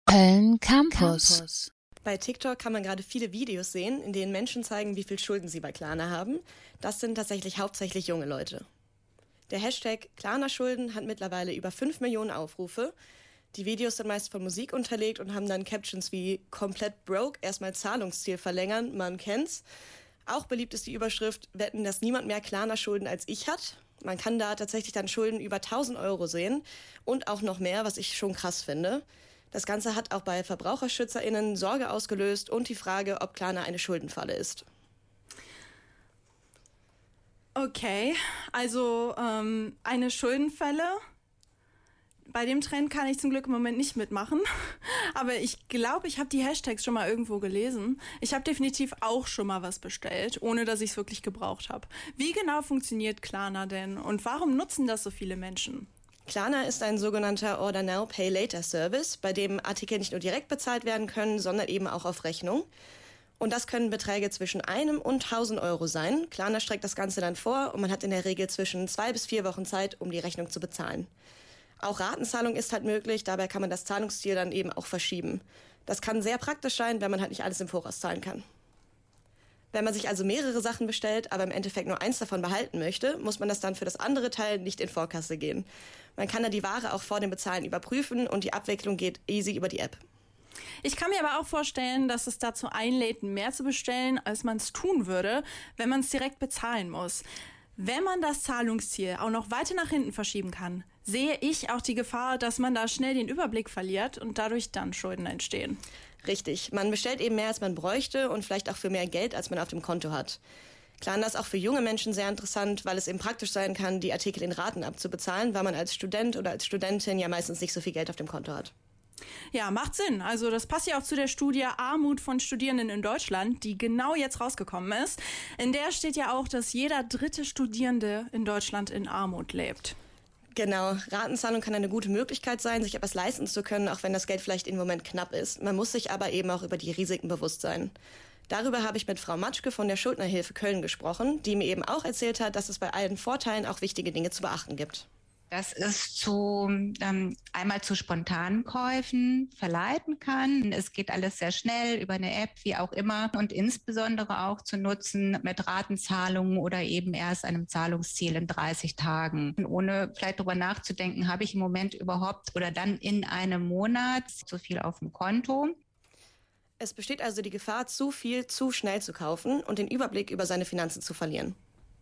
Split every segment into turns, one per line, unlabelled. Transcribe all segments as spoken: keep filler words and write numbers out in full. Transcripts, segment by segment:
Köln Campus.
Bei TikTok kann man gerade viele Videos sehen, in denen Menschen zeigen, wie viel Schulden sie bei Klarna haben. Das sind tatsächlich hauptsächlich junge Leute. Der Hashtag Klarna-Schulden hat mittlerweile über fünf Millionen Aufrufe. Die Videos sind meist von Musik unterlegt und haben dann Captions wie komplett broke, erstmal Zahlungsziel verlängern, man kennt's. Auch beliebt ist die Überschrift, wetten, dass niemand mehr Klarna-Schulden als ich hat. Man kann da tatsächlich dann Schulden über tausend Euro sehen und auch noch mehr, was ich schon krass finde. Das Ganze hat auch bei VerbraucherschützerInnen Sorge ausgelöst und die Frage, ob Klarna eine Schuldenfalle ist.
Okay, also ähm, eine Schuldenfalle. Bei dem Trend kann ich zum Glück im Moment nicht mitmachen. Aber ich glaube, ich habe die Hashtags schon mal irgendwo gelesen. Ich habe definitiv auch schon mal was bestellt, ohne dass ich es wirklich gebraucht habe. Wie genau funktioniert Klarna denn und warum nutzen das so viele Menschen?
Klarna ist ein sogenannter Order Now, Pay Later Service, bei dem Artikel nicht nur direkt bezahlt werden können, sondern eben auch auf Rechnung. Und das können Beträge zwischen einem und tausend Euro sein. Klarna streckt das Ganze dann vor und man hat in der Regel zwischen zwei bis vier Wochen Zeit, um die Rechnung zu bezahlen. Auch Ratenzahlung ist halt möglich, dabei kann man das Zahlungsziel dann eben auch verschieben. Das kann sehr praktisch sein, wenn man halt nicht alles im Voraus zahlen kann. Wenn man sich also mehrere Sachen bestellt, aber im Endeffekt nur eins davon behalten möchte, muss man das dann für das andere Teil nicht in Vorkasse gehen. Man kann dann die Ware auch vor dem Bezahlen überprüfen und die Abwicklung geht easy über die App.
Ich kann mir aber auch vorstellen, dass es dazu einlädt, mehr zu bestellen, als man es tun würde, wenn man es direkt bezahlen muss. Wenn man das Zahlungsziel auch noch weiter nach hinten verschieben kann, sehe ich auch die Gefahr, dass man da schnell den Überblick verliert und dadurch dann Schulden entstehen.
Richtig, man bestellt eben mehr, als man bräuchte und vielleicht auch für mehr Geld, als man auf dem Konto hat. Klarna ist auch für junge Menschen sehr interessant, weil es eben praktisch sein kann, die Artikel in Raten abzubezahlen, weil man als Student oder als Studentin ja meistens nicht so viel Geld auf dem Konto hat.
Ja, macht Sinn. Also das passt ja auch zu der Studie Armut von Studierenden in Deutschland, die genau jetzt rausgekommen ist. In der steht ja auch, dass jeder dritte Studierende in Deutschland in Armut lebt.
Genau, Ratenzahlung kann eine gute Möglichkeit sein, sich etwas leisten zu können, auch wenn das Geld vielleicht im Moment knapp ist. Man muss sich aber eben auch über die Risiken bewusst sein. Darüber habe ich mit Frau Matschke von der Schuldnerhilfe Köln gesprochen, die mir eben auch erzählt hat, dass es bei allen Vorteilen auch wichtige Dinge zu beachten gibt.
Dass es zu ähm, einmal zu spontanen Käufen verleiten kann. Es geht alles sehr schnell über eine App, wie auch immer, und insbesondere auch zu nutzen mit Ratenzahlungen oder eben erst einem Zahlungsziel in dreißig Tagen. Und ohne vielleicht darüber nachzudenken, habe ich im Moment überhaupt oder dann in einem Monat so viel auf dem Konto.
Es besteht also die Gefahr, zu viel zu schnell zu kaufen und den Überblick über seine Finanzen zu verlieren.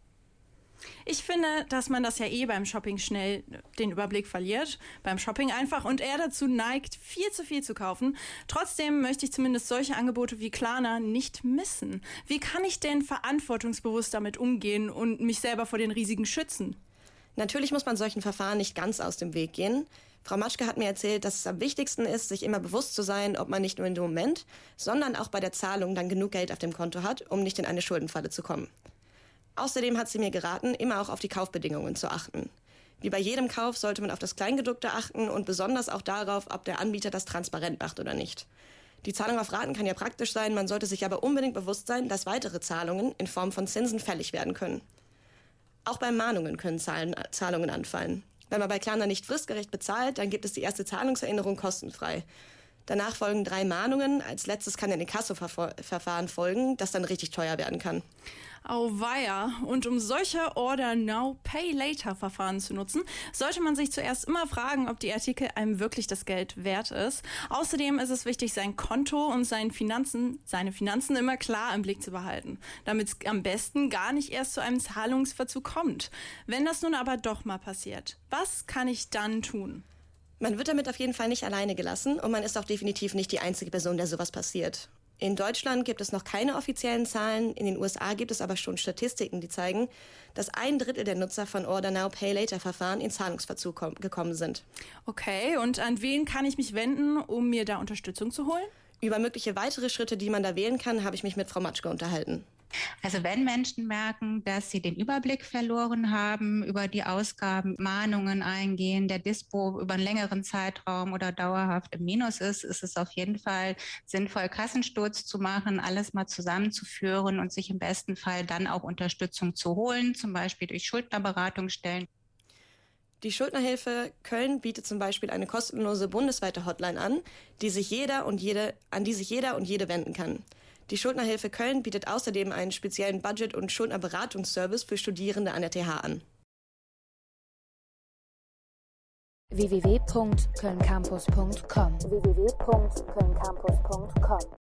Ich finde, dass man das ja eh beim Shopping schnell den Überblick verliert, beim Shopping einfach, und eher dazu neigt, viel zu viel zu kaufen. Trotzdem möchte ich zumindest solche Angebote wie Klarna nicht missen. Wie kann ich denn verantwortungsbewusst damit umgehen und mich selber vor den Risiken schützen?
Natürlich muss man solchen Verfahren nicht ganz aus dem Weg gehen. Frau Matschke hat mir erzählt, dass es am wichtigsten ist, sich immer bewusst zu sein, ob man nicht nur in dem Moment, sondern auch bei der Zahlung dann genug Geld auf dem Konto hat, um nicht in eine Schuldenfalle zu kommen. Außerdem hat sie mir geraten, immer auch auf die Kaufbedingungen zu achten. Wie bei jedem Kauf sollte man auf das Kleingedruckte achten und besonders auch darauf, ob der Anbieter das transparent macht oder nicht. Die Zahlung auf Raten kann ja praktisch sein, man sollte sich aber unbedingt bewusst sein, dass weitere Zahlungen in Form von Zinsen fällig werden können. Auch bei Mahnungen können Zahlen, Zahlungen anfallen. Wenn man bei Klarna nicht fristgerecht bezahlt, dann gibt es die erste Zahlungserinnerung kostenfrei. Danach folgen drei Mahnungen. Als letztes kann ein Inkasso-Verfahren folgen, das dann richtig teuer werden kann.
Auweia. Und um solche Order Now, Pay Later Verfahren zu nutzen, sollte man sich zuerst immer fragen, ob die Artikel einem wirklich das Geld wert ist. Außerdem ist es wichtig, sein Konto und seine Finanzen, seine Finanzen immer klar im Blick zu behalten, damit es am besten gar nicht erst zu einem Zahlungsverzug kommt. Wenn das nun aber doch mal passiert, was kann ich dann tun?
Man wird damit auf jeden Fall nicht alleine gelassen und man ist auch definitiv nicht die einzige Person, der sowas passiert. In Deutschland gibt es noch keine offiziellen Zahlen, in den U S A gibt es aber schon Statistiken, die zeigen, dass ein Drittel der Nutzer von Order Now Pay Later Verfahren in Zahlungsverzug kom- gekommen sind.
Okay, und an wen kann ich mich wenden, um mir da Unterstützung zu holen?
Über mögliche weitere Schritte, die man da wählen kann, habe ich mich mit Frau Matschke unterhalten.
Also wenn Menschen merken, dass sie den Überblick verloren haben, über die Ausgaben, Mahnungen eingehen, der Dispo über einen längeren Zeitraum oder dauerhaft im Minus ist, ist es auf jeden Fall sinnvoll, Kassensturz zu machen, alles mal zusammenzuführen und sich im besten Fall dann auch Unterstützung zu holen, zum Beispiel durch Schuldnerberatungsstellen.
Die Schuldnerhilfe Köln bietet zum Beispiel eine kostenlose bundesweite Hotline an, die sich jeder und jede, an die sich jeder und jede wenden kann. Die Schuldnerhilfe Köln bietet außerdem einen speziellen Budget- und Schuldnerberatungsservice für Studierende an der T H an.
w w w punkt köln campus punkt com w w w punkt köln campus punkt com